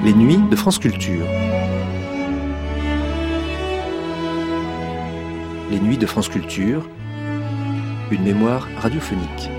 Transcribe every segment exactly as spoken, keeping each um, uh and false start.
Les nuits de France Culture. Les nuits de France Culture, une mémoire radiophonique.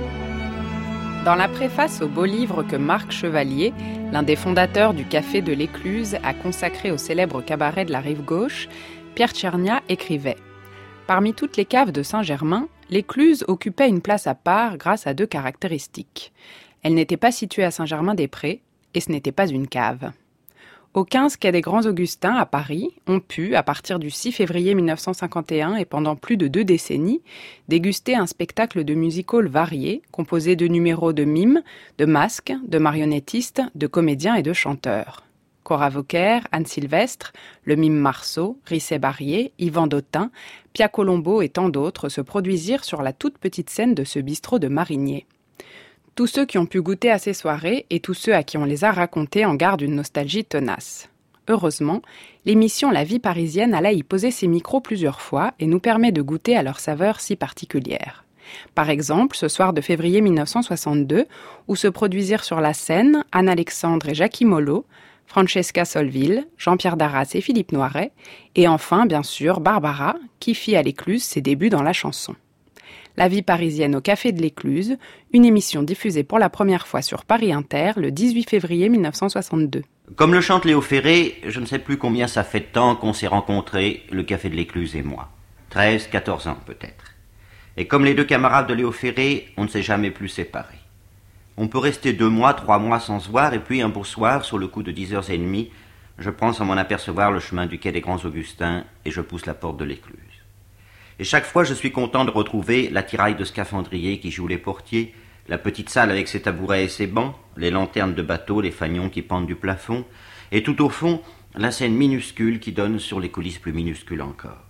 Dans la préface au beau livre que Marc Chevalier, l'un des fondateurs du Café de l'Écluse, a consacré au célèbre cabaret de la Rive-Gauche, Pierre Tchernia écrivait « Parmi toutes les caves de Saint-Germain, l'Écluse occupait une place à part grâce à deux caractéristiques. Elle n'était pas située à Saint-Germain-des-Prés et ce n'était pas une cave. » Au quinze quai des Grands Augustins, à Paris, on pu, à partir du six février mille neuf cent cinquante et un et pendant plus de deux décennies, déguster un spectacle de music-hall varié, composé de numéros de mimes, de masques, de marionnettistes, de comédiens et de chanteurs. Cora Vauquer, Anne Sylvestre, le mime Marceau, Risset Barrier, Yvan Dautin, Pia Colombo et tant d'autres se produisirent sur la toute petite scène de ce bistrot de Marigné. Tous ceux qui ont pu goûter à ces soirées et tous ceux à qui on les a racontées en gardent une nostalgie tenace. Heureusement, l'émission La vie parisienne alla y poser ses micros plusieurs fois et nous permet de goûter à leur saveur si particulière. Par exemple, ce soir de février mille neuf cent soixante-deux, où se produisirent sur la scène Anne Alexandre et Jackie Mollo, Francesca Solville, Jean-Pierre Darras et Philippe Noiret, et enfin, bien sûr, Barbara, qui fit à l'Écluse ses débuts dans la chanson. La vie parisienne au Café de l'Écluse, une émission diffusée pour la première fois sur Paris Inter le dix-huit février mille neuf cent soixante-deux. Comme le chante Léo Ferré, je ne sais plus combien ça fait de temps qu'on s'est rencontrés, le Café de l'Écluse et moi. treize, quatorze ans peut-être. Et comme les deux camarades de Léo Ferré, on ne s'est jamais plus séparés. On peut rester deux mois, trois mois sans se voir, et puis un beau soir, sur le coup de dix heures trente, je prends sans m'en apercevoir le chemin du quai des Grands Augustins et je pousse la porte de l'Écluse. Et chaque fois, je suis content de retrouver l'attirail de scaphandrier qui joue les portiers, la petite salle avec ses tabourets et ses bancs, les lanternes de bateau, les fanions qui pendent du plafond, et tout au fond, la scène minuscule qui donne sur les coulisses plus minuscules encore.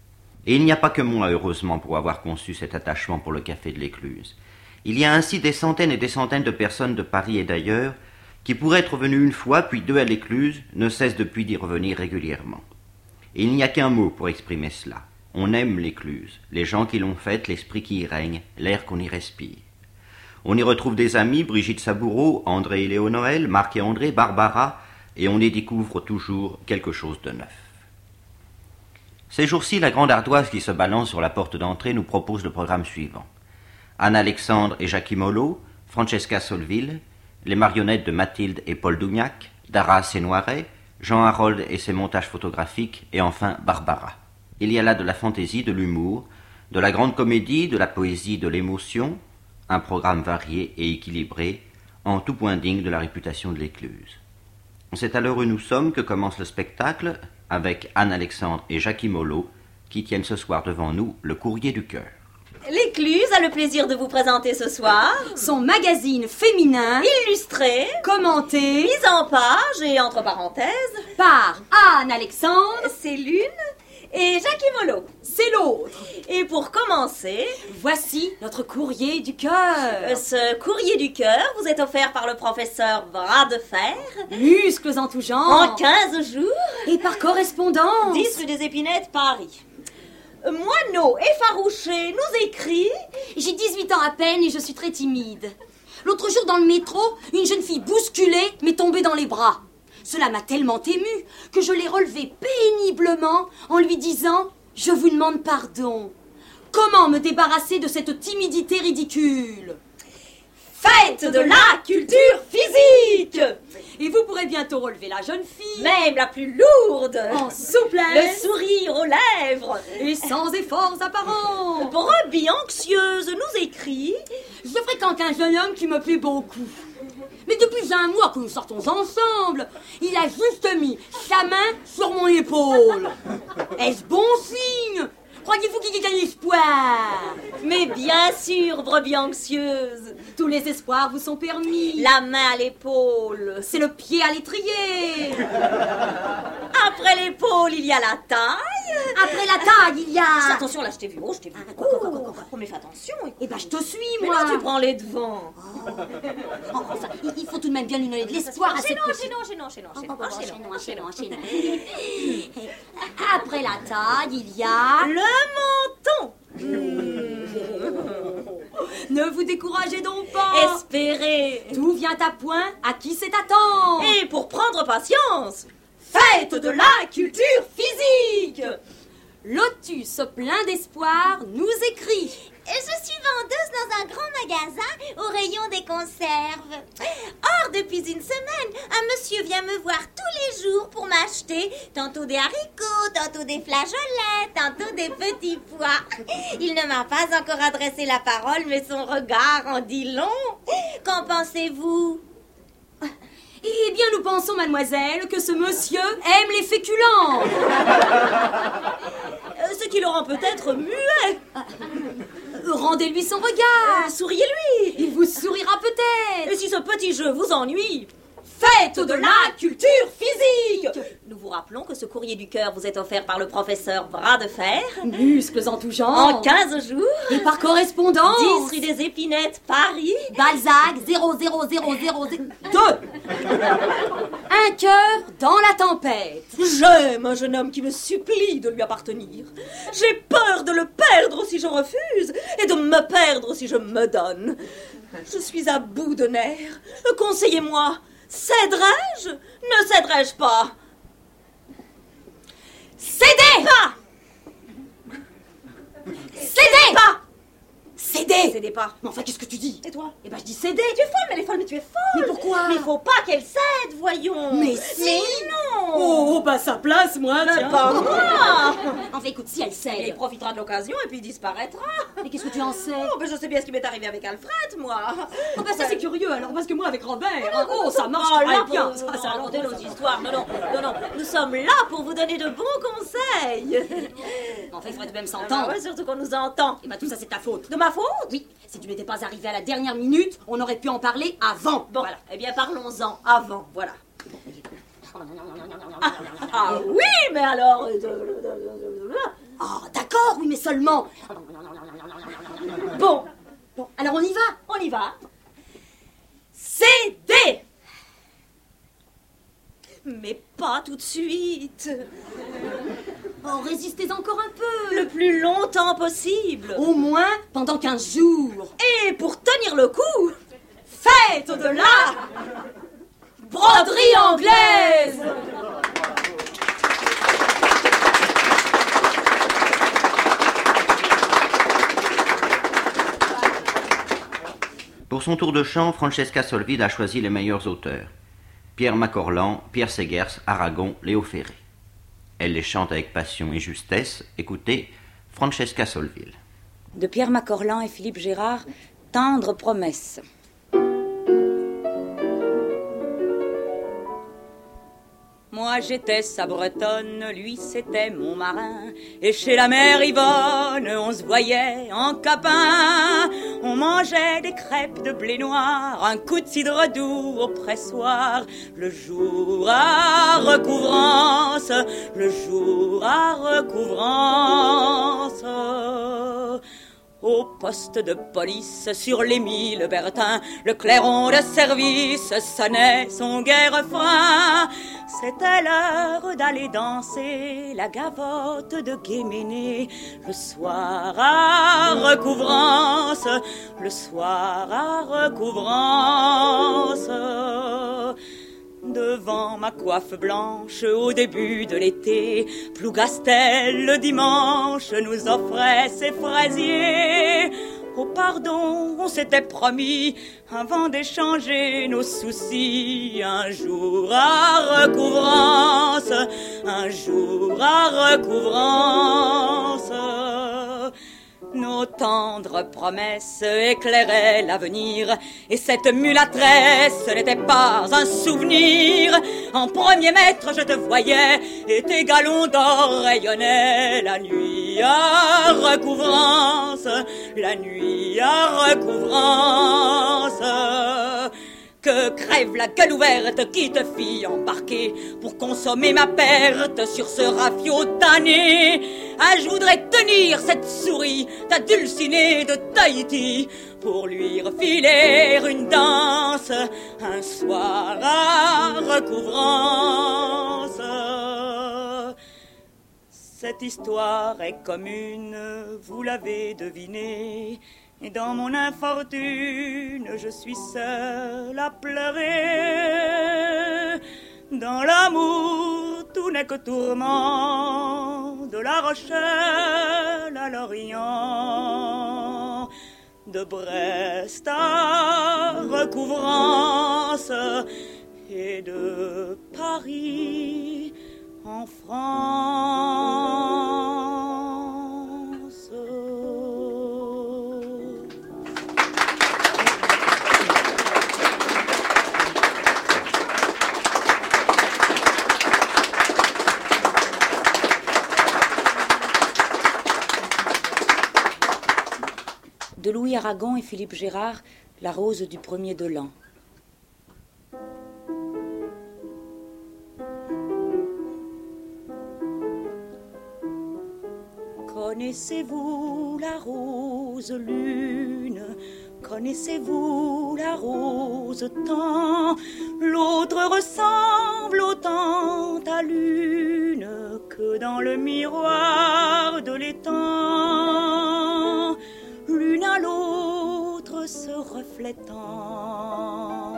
Et il n'y a pas que moi, heureusement, pour avoir conçu cet attachement pour le Café de l'Écluse. Il y a ainsi des centaines et des centaines de personnes de Paris et d'ailleurs qui, pour être venues une fois, puis deux à l'Écluse, ne cessent depuis d'y revenir régulièrement. Et il n'y a qu'un mot pour exprimer cela. On aime l'Écluse, les gens qui l'ont faite, l'esprit qui y règne, l'air qu'on y respire. On y retrouve des amis, Brigitte Saboureau, André et Léo Noël, Marc et André, Barbara, et on y découvre toujours quelque chose de neuf. Ces jours-ci, la grande ardoise qui se balance sur la porte d'entrée nous propose le programme suivant. Anne Alexandre et Jackie Mollo, Francesca Solville, les marionnettes de Mathilde et Paul Dougnac, Darras et Noiret, Jean Harold et ses montages photographiques, et enfin Barbara. Il y a là de la fantaisie, de l'humour, de la grande comédie, de la poésie, de l'émotion, un programme varié et équilibré, en tout point digne de la réputation de l'Écluse. C'est à l'heure où nous sommes que commence le spectacle, avec Anne Alexandre et Jackie Mollo, qui tiennent ce soir devant nous le courrier du cœur. L'Écluse a le plaisir de vous présenter ce soir son magazine féminin, illustré, commenté, mis en page et entre parenthèses, par Anne Alexandre, c'est l'une, et Jackie Mollo, c'est l'autre. Et pour commencer, voici notre courrier du cœur. Ce courrier du cœur vous est offert par le professeur Bras de Fer, muscles en tout genre, en quinze jours, et par correspondance, dix rue des Épinettes, Paris. Moineau effarouché nous écrit « J'ai dix-huit ans à peine et je suis très timide. L'autre jour dans le métro, une jeune fille bousculée m'est tombée dans les bras. Cela m'a tellement émue que je l'ai relevée péniblement en lui disant « Je vous demande pardon. Comment me débarrasser de cette timidité ridicule ?» Faites de la culture physique. Et vous pourrez bientôt relever la jeune fille, même la plus lourde, en souplesse, le sourire aux lèvres, et sans efforts apparents. Brebis anxieuse nous écrit « Je fréquente un jeune homme qui me plaît beaucoup. Mais depuis un mois que nous sortons ensemble, il a juste mis sa main sur mon épaule. Est-ce bon signe ? Croyez-vous qu'il y ait un espoir ? Mais bien sûr, brebis anxieuse. Tous les espoirs vous sont permis. La main à l'épaule. C'est le pied à l'étrier. Après l'épaule, il y a la taille. Après la taille, il y a... Attention, là, je t'ai vu. Oh, je t'ai vu. Ah, quoi, quoi, quoi, quoi, quoi. Oh, mais fais attention. Eh ben, je te suis, mais moi. non, tu prends les devants. Oh. Enfin, il faut tout de même bien lui donner de l'espoir à cette petite... Enchaînons, enchaînons, enchaînons, enchaînons, enchaînons, enchaînons. Après la taille, il y a... Le menton. Ne vous découragez donc pas. Espérez. Tout vient à point, à qui c'est à temps. Et pour prendre patience, faites de la culture physique. Lotus, plein d'espoir, nous écrit. Je suis vendeuse dans un grand magasin au rayon des conserves. Or, depuis une semaine, un monsieur vient me voir tous les jours pour m'acheter tantôt des haricots, tantôt des flageolets, tantôt des petits pois. Il ne m'a pas encore adressé la parole, mais son regard en dit long. Qu'en pensez-vous ? Eh bien, nous pensons, mademoiselle, que ce monsieur aime les féculents. Ce qui le rend peut-être muet. Rendez-lui son regard. Euh, souriez-lui. Il vous sourira peut-être. Et si ce petit jeu vous ennuie, faites de la culture physique. Nous vous rappelons que ce courrier du cœur vous est offert par le professeur Bras de Fer. Muscles en tout genre. En quinze jours. Et par correspondance. dix rue des Épinettes, Paris. Balzac, zéro zéro zéro zéro deux. Un cœur dans la tempête. J'aime un jeune homme qui me supplie de lui appartenir. J'ai peur de le perdre si je refuse et de me perdre si je me donne. Je suis à bout de nerfs. Conseillez-moi, céderai-je? Ne céderai-je pas? Cédez Pas! Cédez Pas! Cédez Cédez pas. Mais enfin, qu'est-ce que tu dis? Et toi? Eh ben, je dis cédez. Tu es folle, mais elle est folle, mais tu es folle. Mais pourquoi? Mais il faut pas qu'elle cède, voyons. Mais si. Mais non. Oh, bah sa place, moi, Mais tiens. pas moi. Enfin, écoute, si elle cède. Il profitera de l'occasion et puis il disparaîtra. Mais qu'est-ce que tu en sais? Oh, ben je sais bien ce qui m'est arrivé avec Alfred, moi. Oh, bah ça, c'est curieux, alors, parce que moi, avec Robert, hein, oh, ça marche Oh, très là, bien. pour- Ça, pour ça, raconter alors, nos ça- histoires. Non, non, non, non. Nous sommes là pour vous donner de bons conseils. Enfin, il faudrait tout de même Ah, s'entendre. ouais, surtout qu'on nous entend. Et bah, tout ça, c'est ta faute. De ma faute? Oui, si tu n'étais pas arrivé à la dernière minute, on aurait pu en parler avant. Bon, voilà. Eh bien, parlons-en avant, voilà. Ah oui, mais alors... euh, Ah, d'accord, oui, mais seulement. Bon, Bon, alors on y va. on y va. Cédez. Mais pas tout de suite. Oh, résistez encore un peu. Le plus longtemps possible. Au moins pendant quinze jours. Et pour tenir le coup, faites de la broderie anglaise. Pour son tour de chant, Francesca Solvide a choisi les meilleurs auteurs. Pierre Macorlan, Pierre Segers, Aragon, Léo Ferré. Elle les chante avec passion et justesse. Écoutez, Francesca Solvide. De Pierre Macorlan et Philippe Gérard, Tendre promesse. Moi j'étais sa bretonne, lui c'était mon marin. Et chez la mère Yvonne, on se voyait en capin. On mangeait des crêpes de blé noir, un coup de cidre doux au pressoir. Le jour à recouvrance, le jour à recouvrance. Au poste de police sur l'Émile Bertin, le clairon de service sonnait son gai refrain. C'était l'heure d'aller danser la gavotte de Guéméné. Le soir à recouvrance, le soir à recouvrance. Devant ma coiffe blanche au début de l'été, Plougastel le dimanche nous offrait ses fraisiers. Au pardon, on s'était promis, avant d'échanger nos soucis, un jour à recouvrance, un jour à recouvrance. Nos tendres promesses éclairaient l'avenir, et cette mulâtresse n'était pas un souvenir. En premier maître je te voyais, et tes galons d'or rayonnaient. La nuit à recouvrance, la nuit à recouvrance. Que crève la gueule ouverte qui te fit embarquer pour consommer ma perte sur ce rafio tanné. Ah, je voudrais tenir cette souris, ta dulcinée de Tahiti, pour lui refiler une danse, un soir à recouvrance. Cette histoire est commune, vous l'avez deviné. Et dans mon infortune, je suis seule à pleurer. Dans l'amour, tout n'est que tourment, de La Rochelle à Lorient, de Brest à Recouvrance et de Paris en France. De Louis Aragon et Philippe Gérard, La rose du premier de l'an. Connaissez-vous la rose lune? Connaissez-vous la rose temps? L'autre ressemble autant à l'une que dans le miroir de l'étang, l'une à l'autre se reflétant.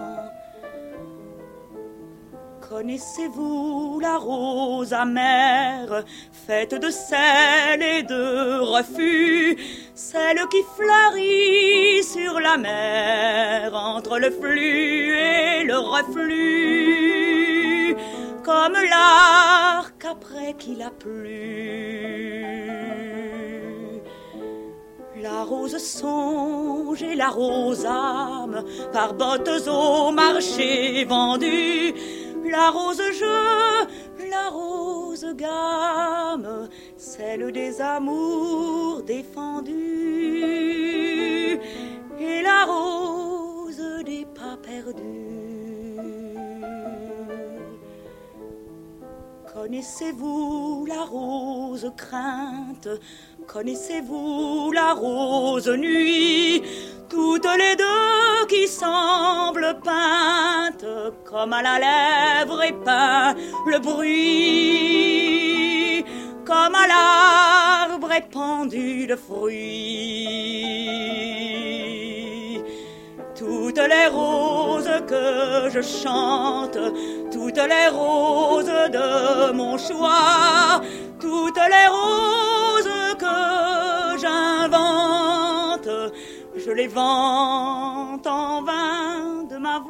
Connaissez-vous la rose amère, faite de sel et de refus, celle qui fleurit sur la mer, entre le flux et le reflux, comme l'arc après qu'il a plu. La rose songe et la rose âme, par bottes au marché vendues, la rose jeu, la rose gamme, celle des amours défendus, et la rose des pas perdus. Connaissez-vous la rose crainte? Connaissez-vous la rose nuit? Toutes les deux qui semblent peintes, comme à la lèvre épeint le bruit, comme à l'arbre épandu le fruit. Toutes les roses que je chante, toutes les roses de mon choix, toutes les roses que j'invente, je les vante en vain de ma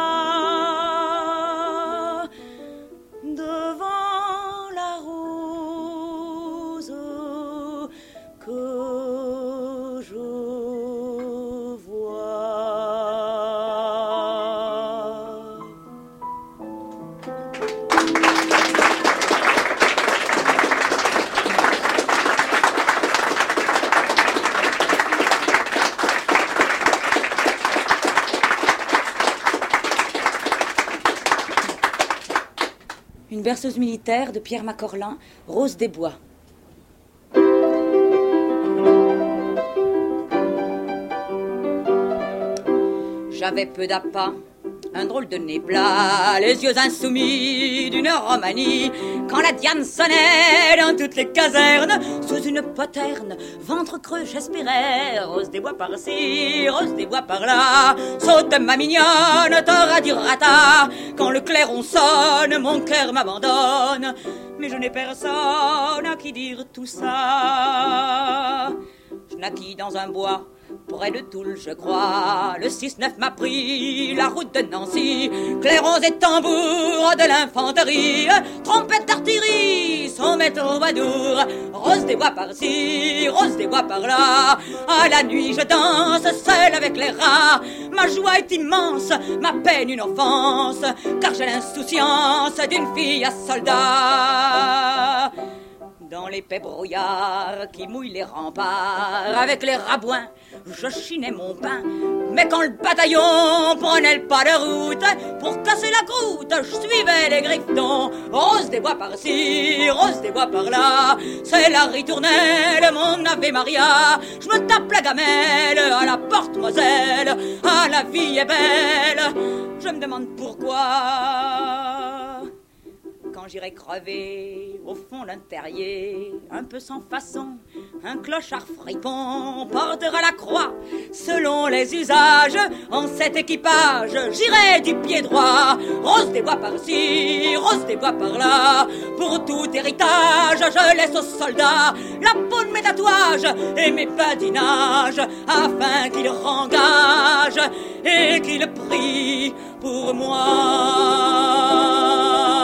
voix, devant la rose que je vois. Une berceuse militaire de Pierre Macorlin, Rose des Bois. J'avais peu d'appât, un drôle de nez plat, les yeux insoumis d'une Romanie, quand la diane sonnait dans toutes les casernes, sous une poterne, ventre creux j'espérais, rose des bois par-ci, rose des bois par-là, saute ma mignonne, t'auras du rata, quand le clairon sonne, mon cœur m'abandonne, mais je n'ai personne à qui dire tout ça. Je naquis dans un bois, près de Toul, je crois, le six neuf m'a pris la route de Nancy, clairons et tambours de l'infanterie, trompette d'artillerie, son maître troubadour, rose des bois par-ci, rose des bois par-là, à la nuit je danse seule avec les rats, ma joie est immense, ma peine une offense, car j'ai l'insouciance d'une fille à soldat. Dans l'épais brouillard qui mouille les remparts, avec les rabouins, je chinais mon pain. Mais quand le bataillon prenait le pas de route, pour casser la croûte, je suivais les griffetons. Rose des bois par-ci, rose des bois par-là, c'est la ritournelle, mon Ave Maria. Je me tape la gamelle à la porte-moiselle, ah la vie est belle, je me demande pourquoi. Quand j'irai crever au fond d'un terrier, un peu sans façon, un clochard fripon portera la croix selon les usages. En cet équipage, j'irai du pied droit. Rose des bois par-ci, rose des bois par-là. Pour tout héritage, je laisse aux soldats la peau de mes tatouages et mes badinages, afin qu'ils rengagent et qu'ils prient pour moi.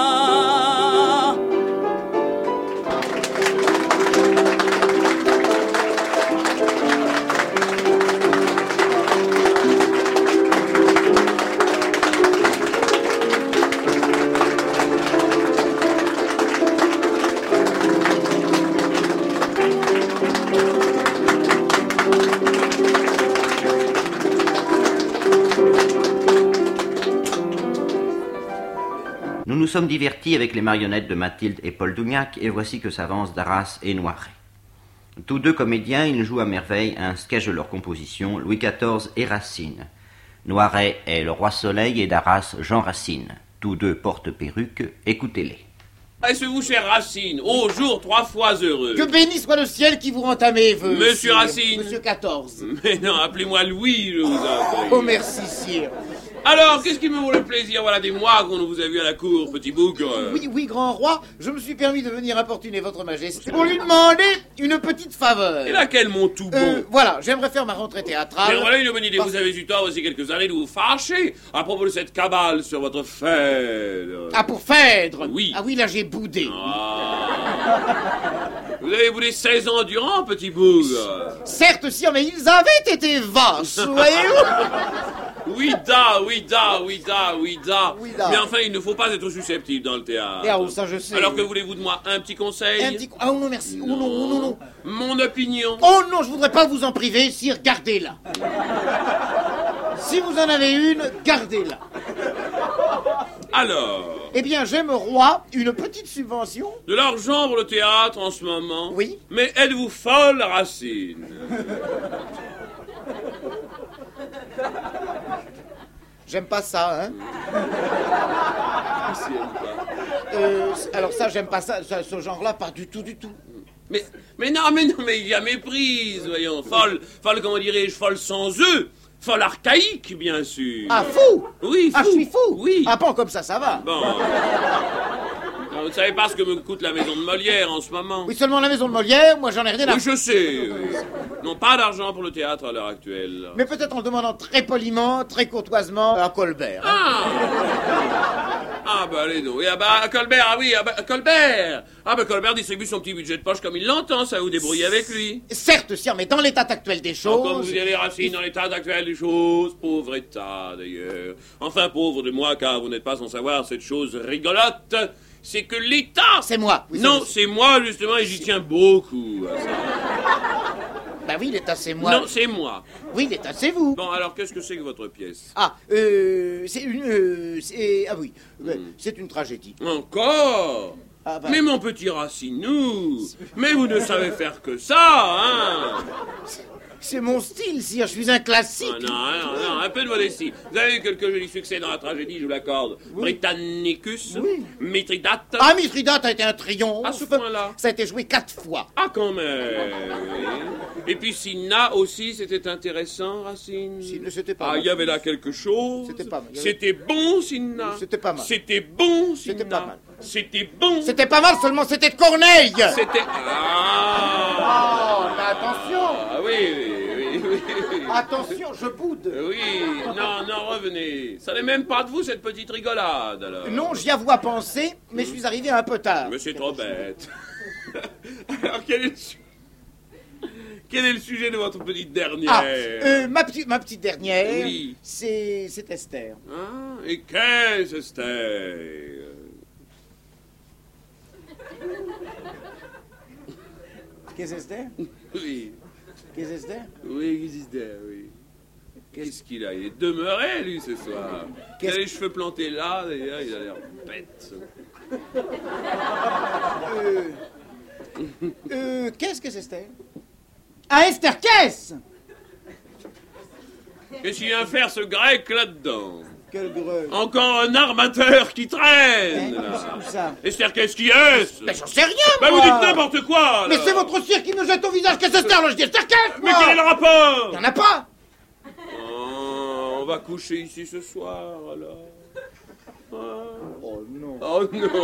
Nous nous sommes divertis avec les marionnettes de Mathilde et Paul Dougnac, et voici que s'avancent Darras et Noiret. Tous deux comédiens, ils jouent à merveille un sketch de leur composition, Louis quatorze et Racine. Noiret est le roi Soleil et Darras Jean Racine. Tous deux portent perruque, écoutez-les. Est-ce vous, cher Racine, ô jour trois fois heureux? Que béni soit le ciel qui vous rend à mes vœux. Monsieur sire. Racine. Monsieur quatorze. Mais non, appelez-moi Louis, je vous en prie. Oh, merci, sire. Alors, qu'est-ce qui me vaut le plaisir? Voilà des mois qu'on vous a vu à la cour, petit bougre. Oui, oui, grand roi, je me suis permis de venir importuner votre majesté pour lui demander une petite faveur. Et laquelle, mon tout bon? Euh, voilà, j'aimerais faire ma rentrée théâtrale. Mais voilà une bonne idée, Parce... vous avez eu tort aussi quelques années de vous fâcher à propos de cette cabale sur votre Phèdre. Ah, pour Phèdre? Oui. Ah oui, là j'ai boudé. Ah. Vous avez boudé seize ans durant, petit bougre. Certes, sire, mais ils avaient été vaches, voyez-vous. Oui da, oui da, oui da, oui da. Oui da. Mais enfin, il ne faut pas être susceptible dans le théâtre. Et ah, ça je sais. Alors que voulez-vous de moi? Un petit conseil? Un petit... Ah non, merci. Non. Oh non, oh non, non. Mon opinion? Oh non, je voudrais pas vous en priver, sire, gardez-la. Si vous en avez une, gardez-la. Alors? Eh bien, j'aime, roi, une petite subvention. De l'argent pour le théâtre en ce moment? Oui. Mais êtes-vous folle, Racine? J'aime pas ça, hein. Si, elle pas. Euh, alors ça, j'aime pas ça, ça ce genre-là, pas du tout, du tout. Mais, mais non, mais non, mais il y a méprise, voyons. Folle, folle, comment dirais-je, folle sans eux. Folle archaïque, bien sûr. Ah, fou? Oui, fou. Ah, je suis fou? Oui. Ah, bon, comme ça, ça va. Bon. Alors, vous ne savez pas ce que me coûte la maison de Molière en ce moment? Oui, seulement la maison de Molière, moi j'en ai rien à... Oui, je sais. Oui. Non, pas d'argent pour le théâtre à l'heure actuelle. Mais peut-être en demandant très poliment, très courtoisement à Colbert. Hein. Ah Ah, bah, allez donc. Oui, ah, bah, à Colbert, ah oui, ah, bah, à Colbert. Ah, bah, Colbert distribue son petit budget de poche comme il l'entend, ça vous débrouillez avec lui. Certes, sire, mais dans l'état actuel des choses... Comme vous y allez, Racine, dans l'état actuel des choses, pauvre état, d'ailleurs. Enfin, pauvre de moi, car vous n'êtes pas sans savoir cette chose rigolote, c'est que l'état... C'est moi. Oui, non, c'est c'est moi, justement, et j'y tiens beaucoup à ça. Bah oui, l'état, c'est moi. Non, c'est moi. Oui, l'état, c'est vous. Bon, alors, qu'est-ce que c'est que votre pièce? Ah, euh... C'est une... Euh, c'est... Ah oui, Hmm. c'est une tragédie. Encore? Ah bah... Mais mon petit Racinou, mais vous ne savez faire que ça, hein? C'est mon style, sire, je suis un classique. Ah, non, non, non, un peu de modestie. Vous avez eu quelques jolis succès dans la tragédie, je vous l'accorde. Oui. Britannicus, Oui. Mithridate. Ah, Mithridate a été un triomphe. À ce point-là. Ça a été joué quatre fois. Ah, quand même. Et puis Cinna aussi, c'était intéressant, Racine. Cinna, c'était pas Ah, mal. il y avait là quelque chose. C'était pas mal. Il y avait- C'était bon, Cinna. C'était pas mal. C'était bon, Cinna. C'était pas mal. C'était bon. C'était pas mal, seulement c'était de Corneille. C'était... Ah. Oh, mais attention. Ah oui, oui, oui, oui, oui. Attention, je boude. Oui, non, non, revenez. Ça n'est même pas de vous, cette petite rigolade, alors. Non, j'y avoue à penser, mais je suis arrivé un peu tard. Mais c'est trop bête. Alors, quel est le, su- quel est le sujet de votre petite dernière? Ah, euh, ma, petite, ma petite dernière, Oui. c'est c'est Esther. Ah, et qu'est-ce que c'était? Qu'est-ce que Esther? Oui, Qu'est-ce que Esther? oui, qu'est-ce que c'était, oui. Qu'est-ce qu'il a? Il est demeuré, lui, ce soir. Il a Qu'est-ce- les cheveux plantés là, d'ailleurs, il a l'air bête. Euh, euh, qu'est-ce que c'est Esther? Ah, Esther, qu'est-ce? Qu'est-ce qu'il vient faire, ce grec, là-dedans? Quel greu. Encore un armateur qui traîne, Hein, là. où ça? Esther, qu'est-ce qui est? Mais j'en sais rien, Bah, vous moi. dites n'importe quoi, Mais alors. c'est votre cire qui me jette au visage. Qu'est-ce que c'est Esther? Là, je dis Esther, qu'est-ce? Mais moi quel est le rapport? Il y en a pas. va coucher ici ce soir, alors. Ah. Oh non. Oh non.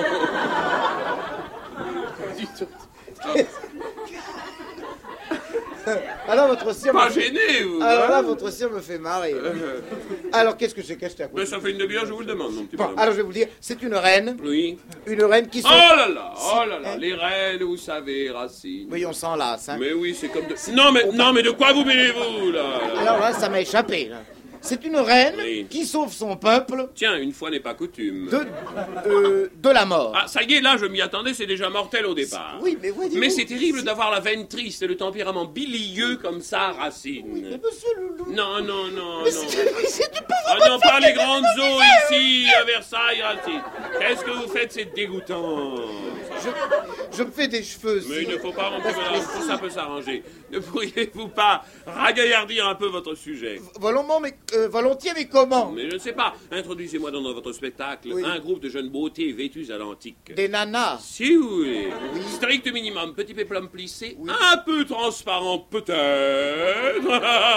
Alors votre sire... Pas me fait- gêné, vous. Alors là, hein votre sire me fait marrer. Euh, Alors qu'est-ce que c'est qu'est-ce que c'est à Mais quoi ça fait une demi-heure, je vous le demande, mon petit Bon, bonhomme. alors je vais vous le dire, c'est une reine, Oui. une reine qui Oh sont... là là, oh là là, Hein les reines, vous savez, Racine. Oui, on s'en lasse, hein. Mais oui, c'est comme de... Non, mais, non, mais de quoi vous mêlez-vous, là Alors là, ça m'a échappé, là. C'est une reine Oui. qui sauve son peuple Tiens, une fois n'est pas coutume. de, euh, de la mort. Ah, ça y est, là, je m'y attendais, c'est déjà mortel au départ. Oui, mais voyez-vous... Mais c'est terrible d'avoir la veine triste et le tempérament bilieux comme ça, Racine. Mais monsieur Loulou... Non, non, non, Mais non. c'est mais c'est du pauvre... Ah non, pas les grandes eaux ici, à Versailles, Racine. Qu'est-ce que vous faites, c'est dégoûtant. Je, je me fais des cheveux aussi. Mais il ne faut pas rentrer dans tout ça peut s'arranger. Ne pourriez-vous pas ragaillardir un peu votre sujet? Volontiers, mais, euh, volontiers, mais comment? Mais je ne sais pas. Introduisez-moi dans votre spectacle Oui. un groupe de jeunes beautés vêtues à l'antique. Des nanas. Si vous voulez. Strict minimum, petit péplum plissé, un peu transparent peut-être.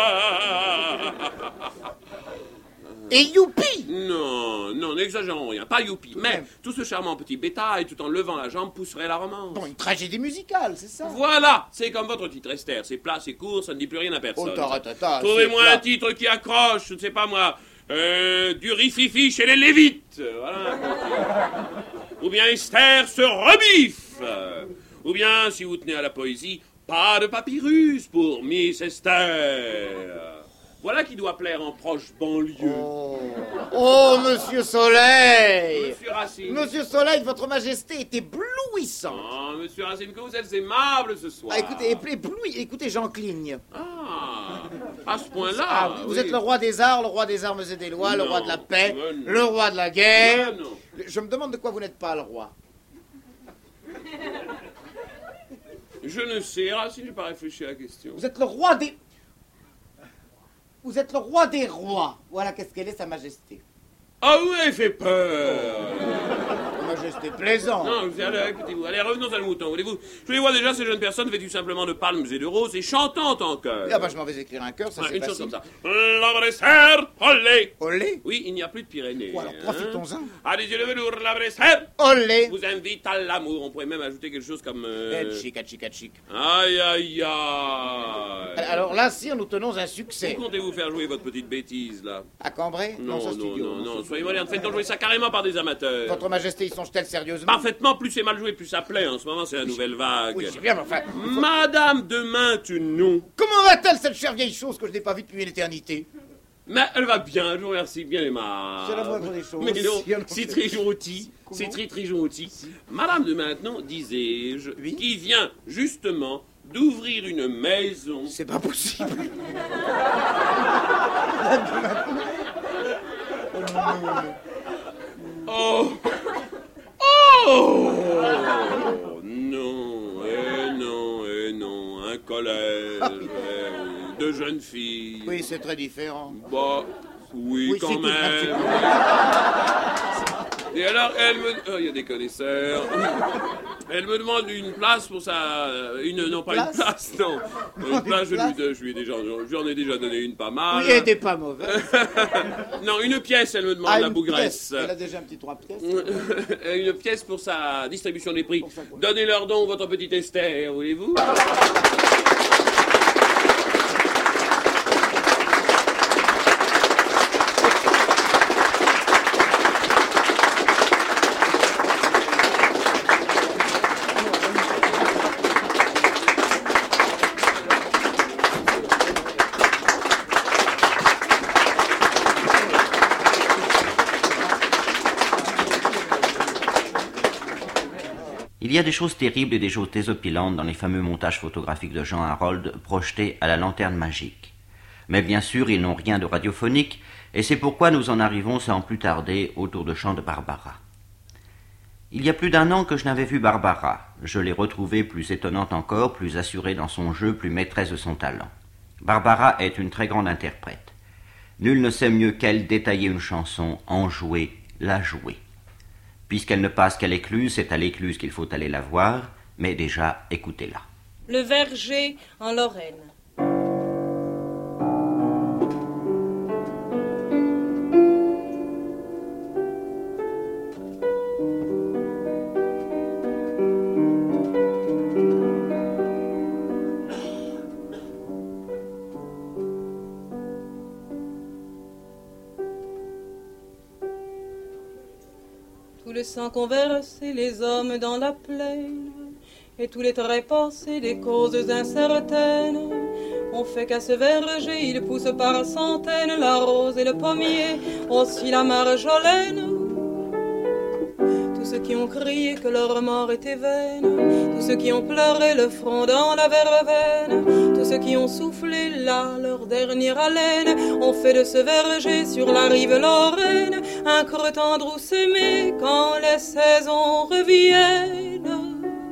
Et youpi! Non, non, n'exagérons rien, pas youpi. Mais même. tout ce charmant petit bétail, tout en levant la jambe, pousserait la romance. Bon, une tragédie musicale, c'est ça? Voilà, c'est comme votre titre, Esther. C'est plat, c'est court, ça ne dit plus rien à personne. Oh, taratata, Trouvez-moi c'est un plat. titre qui accroche, je ne sais pas moi, euh, du rififi chez les Lévites. Voilà. Ou bien Esther se rebiffe. Ou bien, si vous tenez à la poésie, pas de papyrus pour Miss Esther. Voilà qui doit plaire en proche banlieue. Oh, oh, Monsieur Soleil! Monsieur Racine. Monsieur Soleil, votre majesté est éblouissante. Oh, monsieur Racine, que vous êtes aimable ce soir. Ah, écoutez, ébl- ébloui, écoutez, j'en cligne. Ah, à ce point-là. Ah, oui, vous oui. êtes le roi des arts, le roi des armes et des lois, le Non, roi de la paix, mais non. le roi de la guerre. Mais non. Je me demande de quoi vous n'êtes pas le roi. Je ne sais, Racine, je n'ai pas réfléchi à la question. Vous êtes le roi des... Vous êtes le roi des rois. Voilà qu'est-ce qu'elle est, sa majesté. Ah, vous m'avez fait peur. Sa majesté plaisant. Non, vous allez, écoutez-vous, allez, revenons à le mouton, voulez-vous. Je les vois déjà, ces jeunes personnes vêtues simplement de palmes et de roses et chantantes en chœur. Ah bah, je m'en vais écrire un cœur, ça Ah, c'est une chose facile. comme ça. La Bressère, olé. Olé. Oui, il n'y a plus de Pyrénées. Oh, alors, hein. profitons-en. Ah, des yeux de velours, la Bressère Olé. vous invite à l'amour. On pourrait même ajouter quelque chose comme... euh, Eh, chic, ah, chic, ah, chic. Aïe, aïe, aïe. Alors là, sire, nous tenons un succès. Où comptez-vous faire jouer votre petite bêtise, là? À Cambrai? Non, ça, non, c'est idiot. non, non, soyez moderne. Faites-donc jouer ça carrément par des amateurs. Votre majesté, ils songe-t-elle sérieusement? Parfaitement, plus c'est mal joué, plus ça plaît. En ce moment, c'est la nouvelle vague. Oui, c'est bien, mais enfin... Madame de Maintenon. Comment va-t-elle, cette chère vieille chose que je n'ai pas vue depuis une éternité? Mais elle va bien, je vous remercie, bien aimable. C'est la moindre des choses. Mais non, Si, alors, c'est c'est- très gentil, Comment c'est très très gentil. Madame de Maintenon, disais-je, Oui. qui vient justement d'ouvrir une maison. C'est pas possible. Oh Oh Non, eh non, eh non, un collège, eh oui, deux jeunes filles. Oui, c'est très différent. Bah, oui, Oui, quand c'est tout, même. Et alors, elle me... Oh, il y a des connaisseurs. Elle me demande une place pour sa... Une, non, pas place une place, non. Une Une place, je lui, place je lui ai déjà... Je lui en ai déjà donné une pas mal. Oui, elle n'était pas mauvaise. Non, une pièce, elle me demande, Ah, la une bougresse. pièce. Elle a déjà un petit trois pièces. Une pièce pour sa distribution des prix. Pour sa quoi. Donnez-leur donc votre petite Esther, voulez-vous? Il y a des choses terribles et des choses désopilantes dans les fameux montages photographiques de Jean Harold projetés à la lanterne magique. Mais bien sûr, ils n'ont rien de radiophonique, et c'est pourquoi nous en arrivons sans plus tarder au tour de chant de Barbara. Il y a plus d'un an que je n'avais vu Barbara. Je l'ai retrouvée plus étonnante encore, plus assurée dans son jeu, plus maîtresse de son talent. Barbara est une très grande interprète. Nul ne sait mieux qu'elle détailler une chanson, en jouer, la jouer. Puisqu'elle ne passe qu'à l'écluse, c'est à l'écluse qu'il faut aller la voir, mais déjà, écoutez-la. Le verger en Lorraine. le sang qu'ont versé les hommes dans la plaine, et tous les traits passés des causes incertaines, ont fait qu'à ce verger il pousse par centaines la rose et le pommier, aussi la marjolaine. Tous ceux qui ont crié que leur mort était vaine, tous ceux qui ont pleuré le front dans la verveine, tous ceux qui ont soufflé là leur dernière haleine, ont fait de ce verger sur la rive Lorraine un creux tendre où s'aimer quand les saisons reviennent.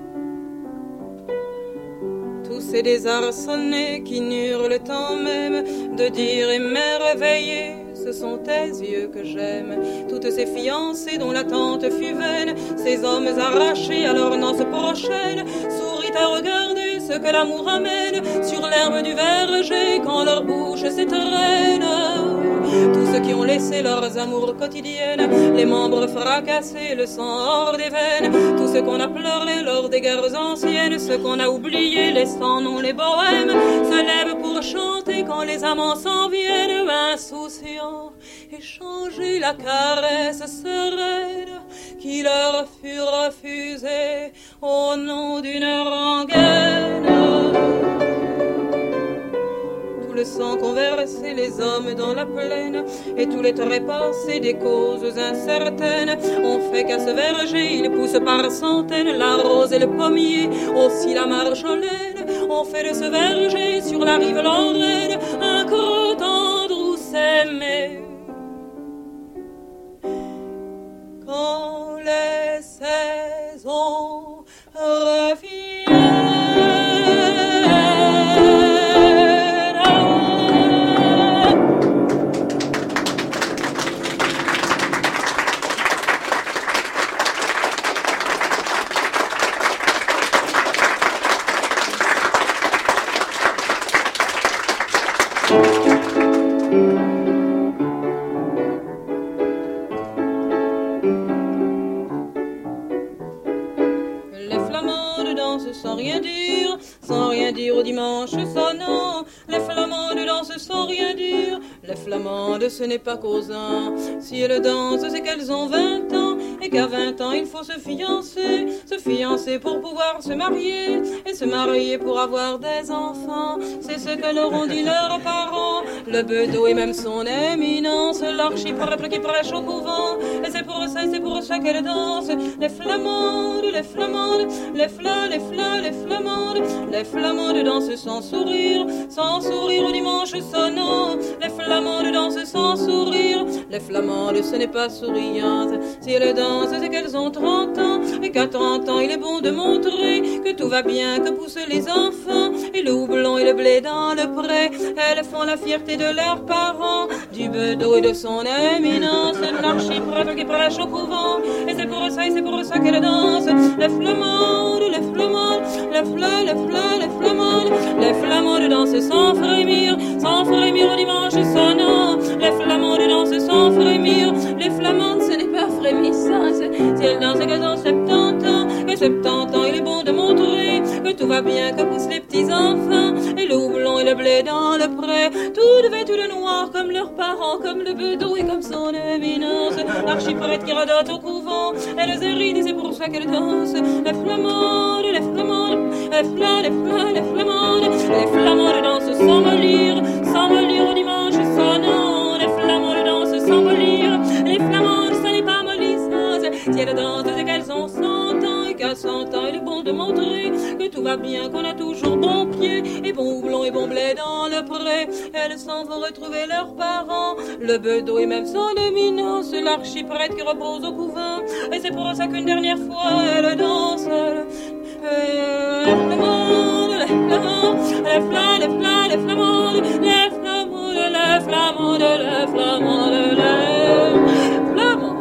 Tous ces désarçonnés qui n'eurent le temps même de dire émerveillé, ce sont tes yeux que j'aime. Toutes ces fiancées dont l'attente fut vaine, ces hommes arrachés à leur noce prochaine, sourient à regarder ce que l'amour amène sur l'herbe du verger quand leur bouche s'étreigne. Tous ceux qui ont laissé leurs amours quotidiennes, les membres fracassés, le sang hors des veines, tous ceux qu'on a pleurés lors des guerres anciennes, ceux qu'on a oubliés, les sans noms, les bohèmes, se lèvent pour chanter quand les amants s'en viennent, insouciants, et changer la caresse sereine qui leur fut refusée au nom d'une rengaine. Le sang qu'ont versé les hommes dans la plaine, et tous les traits passés des causes incertaines, ont fait qu'à ce verger il pousse par centaines la rose et le pommier, aussi la marjolaine, ont fait de ce verger sur la rive Lorraine un creux tendre où s'aimer. Quand les saisons reviennent, sans rien dire, sans rien dire au dimanche sonnant. Les flamandes dansent sans rien dire, les flamandes ce n'est pas causant. Si elles dansent c'est qu'elles ont vingt ans, et qu'à vingt ans il faut se fiancer, se fiancer pour pouvoir se marier, et se marier pour avoir des enfants. C'est ce que leur ont dit leurs parents, le bedeau et même son éminence, l'archiprêtre qui prêche au couvent. Et c'est pour ça, c'est pour ça qu'elles dansent, les flamandes, les flamandes, les flas, les flas, les flamandes, les flamandes dansent sans sourire, sans sourire au dimanche sonnant. Les flamandes dansent sans sourire, les flamandes ce n'est pas souriante. Si elles dansent c'est qu'elles ont trente ans, et qu'à trente ans il est bon de montrer que tout va bien, que poussent les enfants, et le houblon et le blé dans le pré. Elles font la fierté de leurs parents, du bedeau et de son éminence, l'archiprêtre qui prêche au couvent. Et c'est pour ça, et c'est pour ça qu'elles dansent, les flamandes, les flamandes, les flas, les flas, les flamandes, les flamandes dansent sans frémir, sans frémir au dimanche sonnant. Les flamandes dansent sans frémir, les flamandes ce n'est pas frémissant. Si elles dansent qu'elles ont septante ans, et septante ans il est bon de montrer que tout va bien, que poussent les petits enfants, et le houblon et le blé dans le pré, tout vêtus de noir comme leurs parents, comme le bedeau et comme son éminence, l'archiprêtre qui radote au couvent. Elles hérident et c'est pour ça qu'elles dansent, les flamandes, les flamandes, les flas, les flas, les flamandes, les flamandes dansent sans mollir, sans mollir au dimanche sonnant. Les flamandes dansent sans mollir, les flamandes ce n'est pas mollissant. Si elles dansent c'est qu'elles ont cent ans, et qu'à cent ans il est bon de montrer que tout va bien, qu'on a toujours bon pied et bon houblon et bon blé dans le pré. Elles s'en vont retrouver leurs parents, le bedeau et même son éminence, l'archiprêtre qui repose au couvent. Et c'est pour ça qu'une dernière fois elles dansent, les flamandes, les flamandes, les flas, les flas, les flamandes, les flamandes, les flamandes, les flamandes, les flamandes.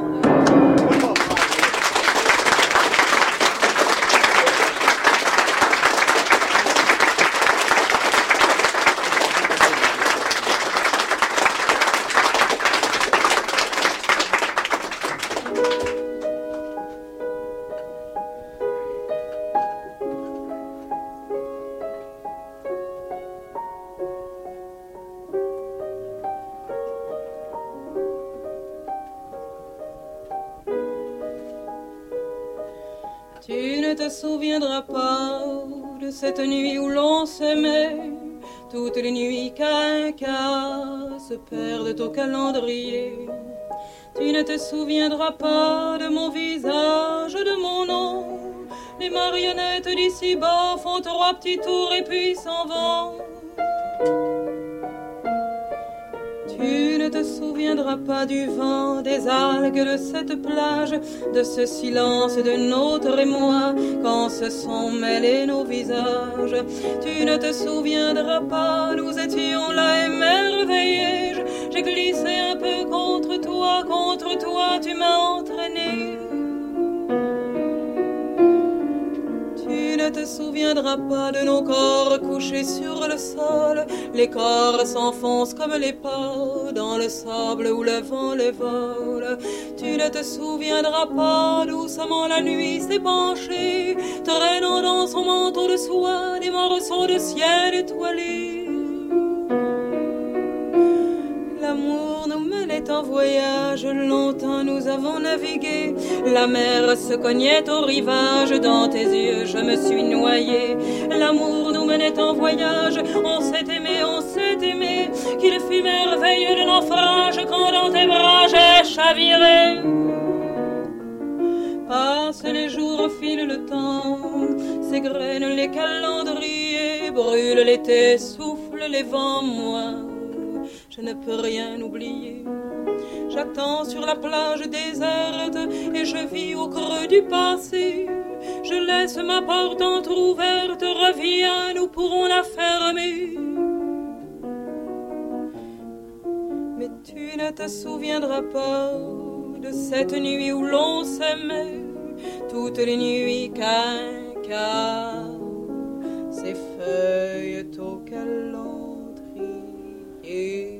ne te souviendras pas de cette nuit où l'on s'aimait. Toutes les nuits qu'un cas se perdent au calendrier. Tu ne te souviendras pas de mon visage, de mon nom. Les marionnettes d'ici-bas font trois petits tours et puis s'en vont. Tu ne te souviendras pas du vent, des algues de cette plage, de ce silence de notre émoi quand se sont mêlés nos visages. Tu ne te souviendras pas, nous étions là émerveillés. J'ai glissé un peu contre toi, contre toi tu m'as entraîné. Tu ne te souviendras pas de nos corps couchés sur le sol. Les corps s'enfoncent comme les pas dans le sable où le vent les vole. Tu ne te souviendras pas doucement la nuit s'est penchée, traînant dans son manteau de soie des morceaux de ciel étoilé. L'amour nous menait en voyage, longtemps nous avons navigué. La mer se cognait au rivage, dans tes yeux je me suis noyée. L'amour nous menait en voyage, on s'est aimé, on s'est aimé. Qu'il fut merveilleux le naufrage quand dans tes bras j'ai chaviré. Passent les jours, file le temps, s'égrènent les calendriers, brûle l'été, souffle les vents, moi je ne peux rien oublier. J'attends sur la plage déserte et je vis au creux du passé. Je laisse ma porte entr'ouverte, reviens, nous pourrons la fermer. Mais tu ne te souviendras pas de cette nuit où l'on s'aimait. Toutes les nuits qu'un cas s'effeuille au calendrier.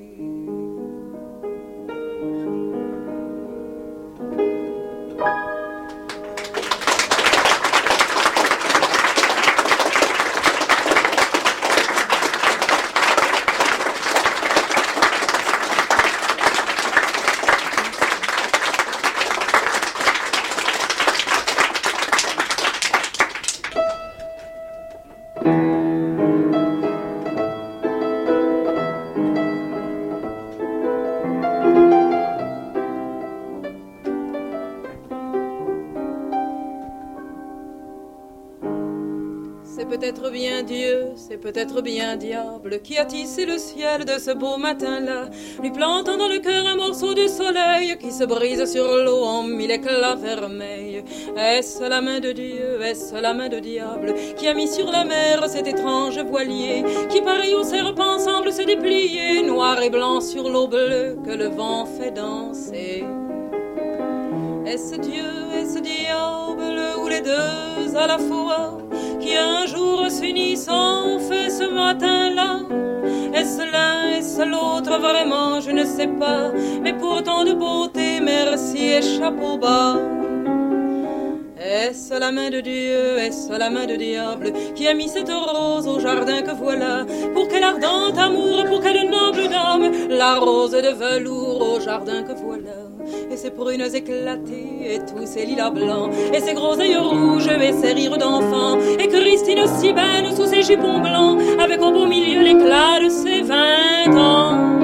Peut-être bien Dieu, c'est peut-être bien diable qui a tissé le ciel de ce beau matin-là, lui plantant dans le cœur un morceau de soleil qui se brise sur l'eau en mille éclats vermeils. Est-ce la main de Dieu, est-ce la main de diable qui a mis sur la mer cet étrange voilier qui pareil au serpent semble se déplier, noir et blanc sur l'eau bleue que le vent fait danser? Est-ce Dieu, est-ce diable ou les deux à la fois qui un jour s'unissent en fait ce matin-là? Est-ce l'un, est-ce l'autre, vraiment je ne sais pas, mais pourtant de beauté, merci et chapeau bas. Est-ce la main de Dieu, est-ce la main de diable qui a mis cette rose au jardin que voilà, pour quel ardent amour, pour quelle noble dame, la rose de velours au jardin que voilà. Et ses prunes éclatées, et tous ses lilas blancs, et ses gros yeux rouges, et ses rires d'enfant, et Christine aussi belle sous ses jupons blancs, avec au beau milieu l'éclat de ses vingt ans.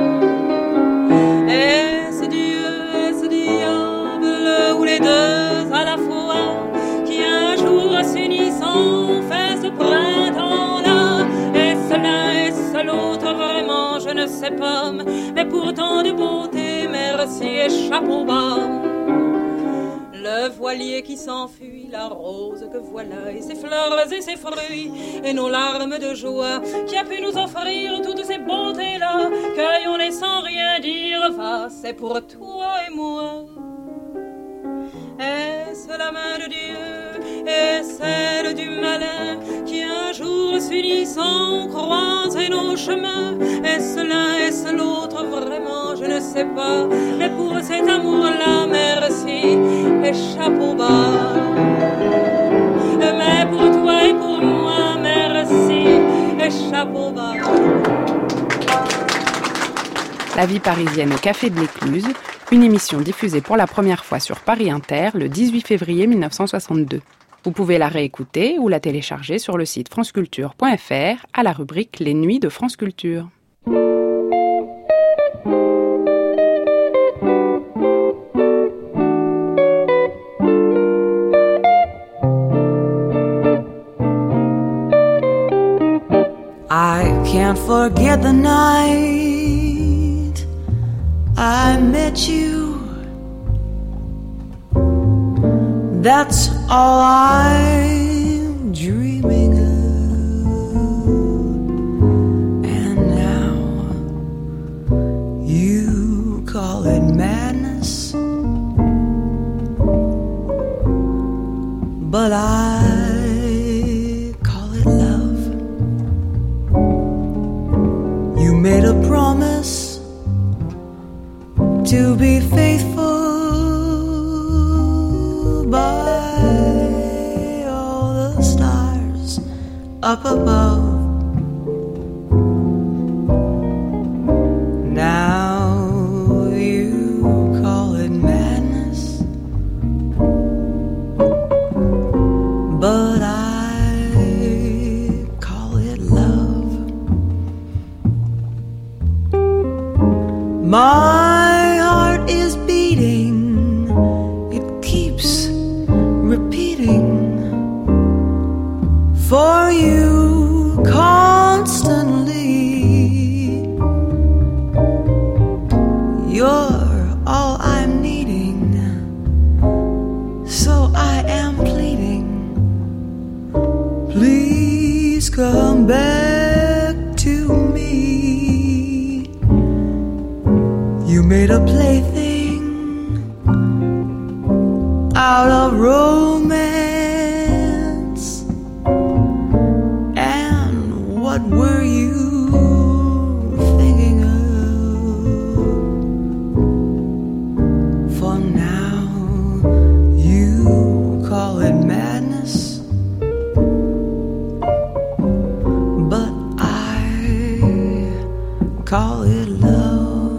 Est-ce Dieu, est-ce diable, ou les deux à la fois, qui un jour s'unissent en fait ce printemps-là? Est-ce l'un, est-ce l'autre, vraiment je ne sais pas, mais pourtant de beauté, merci et chapeau bas. Le voilier qui s'enfuit, la rose que voilà, et ses fleurs et ses fruits, et nos larmes de joie, qui a pu nous offrir toutes ces beautés-là, cueillons-les sans rien dire, va, c'est pour toi et moi. Est-ce la main de Dieu et celle du malin qui un jour s'unissent en croiser nos chemins? Est-ce l'un, est-ce l'autre, vraiment je ne sais pas, mais pour cet amour-là, merci et chapeau bas. Mais pour toi et pour moi, merci et chapeau bas. La vie parisienne au Café de l'Écluse, une émission diffusée pour la première fois sur Paris Inter le dix-huit février mille neuf cent soixante-deux. Vous pouvez la réécouter ou la télécharger sur le site franceculture point f r à la rubrique Les Nuits de France Culture. I can't forget the night I met you. That's all I'm dreaming of. And now you call it madness, but I call it love. You made a promise to be faithful by all the stars up above. Now you call it madness, but I call it love. My heart is beating, it keeps repeating for you constantly. You're all I'm needing, so I am pleading. Please come back to me. You made a plaything out of romance, and what were you thinking of? For now you call it madness, but I call it love.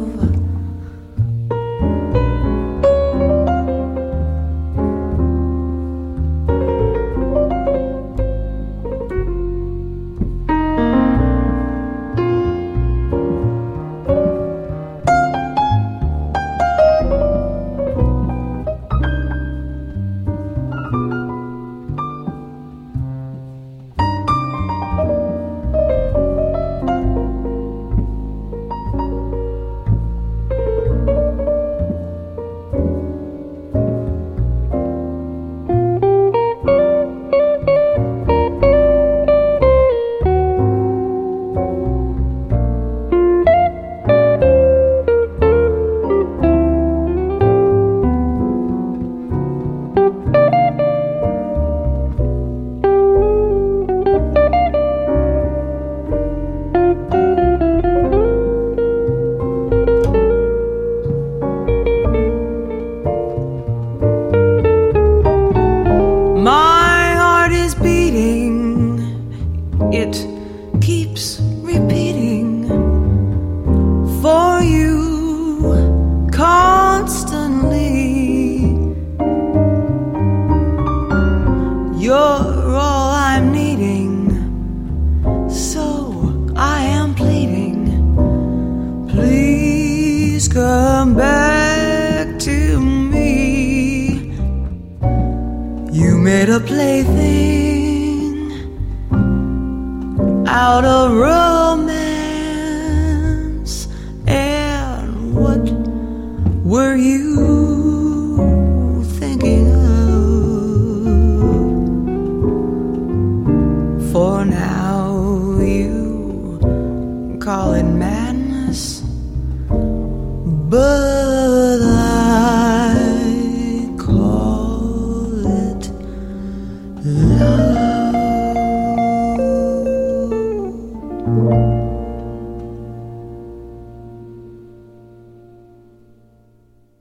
Come back to me. You made a plaything out of romance, and what were you thinking of? For now you call it madness, but